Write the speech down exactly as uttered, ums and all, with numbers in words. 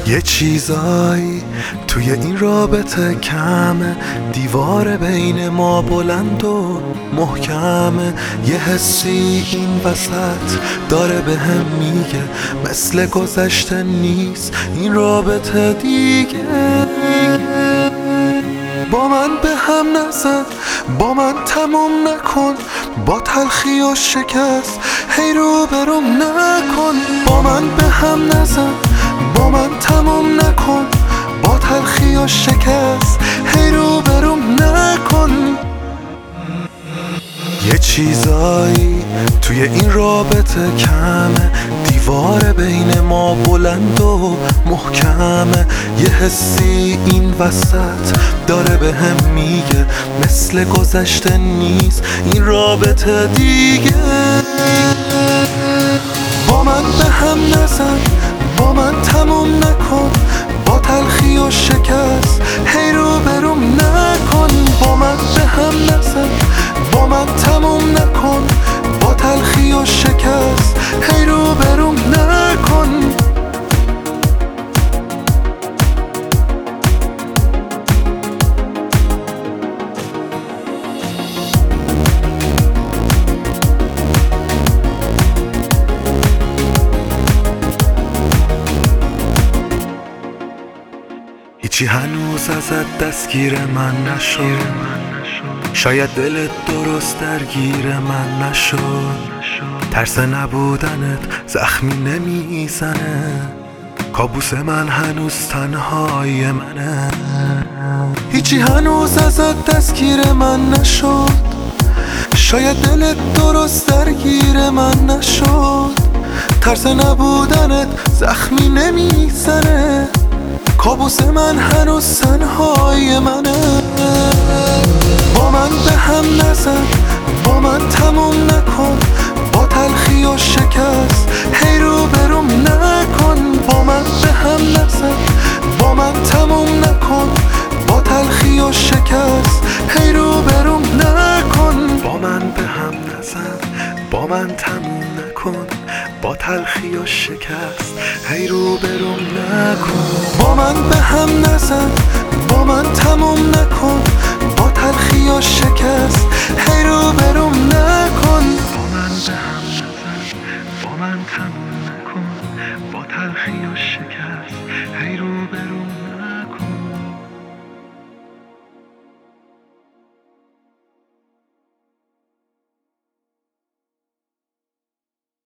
یه چیزایی توی این رابطه کمه، دیوار بین ما بلند و محکمه. یه حسی این وسط داره به هم میگه مثل گذشته نیست این رابطه دیگه. با من به هم نزن، با من تموم نکن، با تلخی و شکست هی رو برم نکن. با من به هم نزن، با من تموم نکن، با تلخی و شکست هی رو برم نکن. یه چیزایی توی این رابطه کمه، دیوار بین ما بلند و محکمه. یه حسی این وسط داره به هم میگه مثل گذشته نیست این رابطه دیگه. با من به هم نزن، با من تموم نکن، با تلخی و شکست هی رو برم نکن. با من به هم نزن، با من تموم نکن، با تلخی و شکست هی رو برم نکن. هیچی هنوز ازت دستگیر من نشد، شاید دلت درست درگیر من نشد. ترس نبودنت زخمی نمیزنه، کابوس من هنوز تنهای منه. هیچی هنوز ازت دستگیر من نشد، شاید دلت درست درگیر من نشد. ترس نبودنت زخمی نمیزنه، کابوس من هنوز تنهای منه. با من به هم نزن، با من تموم نکن، با تلخی و شکست هی رو برم نکن. با من به هم نزن، با من تموم نکن، با تلخی و شکست هی رو برم نکن. با من به هم نزن، با من تموم نکن، با تلخی و شکست هی رو برم نکن. با من به هم نزن، با من تموم نکن، با تلخی و شکست هی رو برم نکن. با من به هم نزن، با من تموم نکن، با تلخی و شکست هی رو برم